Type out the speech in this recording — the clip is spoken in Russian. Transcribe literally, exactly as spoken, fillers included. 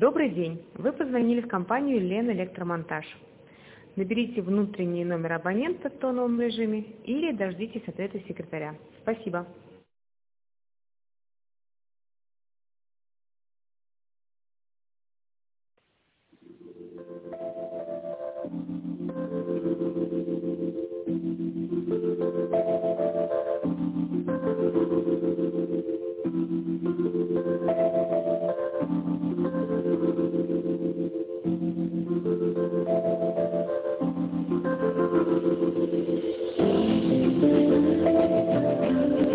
Добрый день! Вы позвонили в компанию Лен Электромонтаж. Наберите внутренний номер абонента в тоновом режиме или дождитесь ответа секретаря. Спасибо.